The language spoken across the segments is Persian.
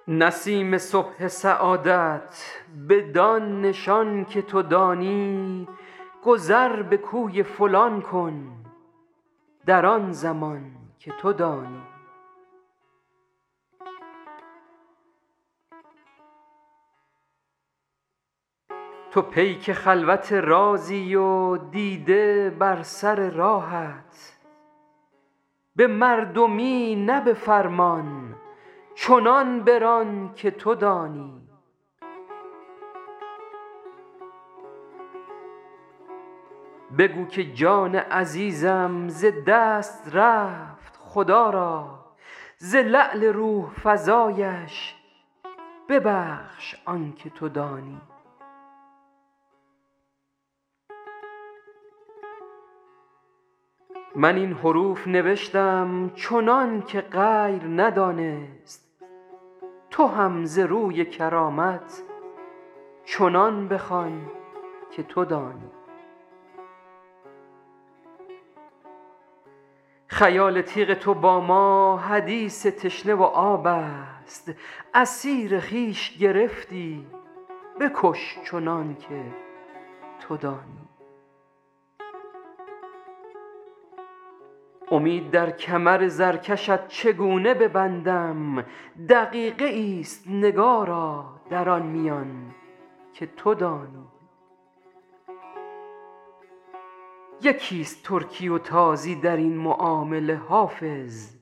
نسیم صبح سعادت بدان نشان که تو دانی گذر به کوی فلان کن در آن زمان که تو دانی. تو پیک خلوت رازی و دیده بر سر راهت، به مردمی نه به فرمان چنان بران که تو دانی. بگو که جان عزیزم ز دست رفت خدا را، ز لعل روح فزایش ببخش آن که تو دانی. من این حروف نوشتم چنان که غیر ندانست، تو هم ز روی کرامت چنان بخوان که تو دانی. خیال تیغ تو با ما حدیث تشنه و آب است، اسیر خویش گرفتی بکش چنان که تو دانی. امید در کمر زرکشت چگونه ببندم، دقیقه ایست نگارا در آن میان که تو دانی. یکیست ترکی و تازی در این معامله حافظ،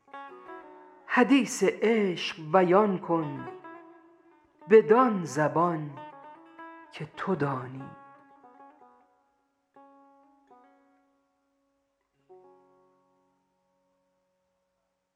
حدیث عشق بیان کن بدان زبان که تو دانی.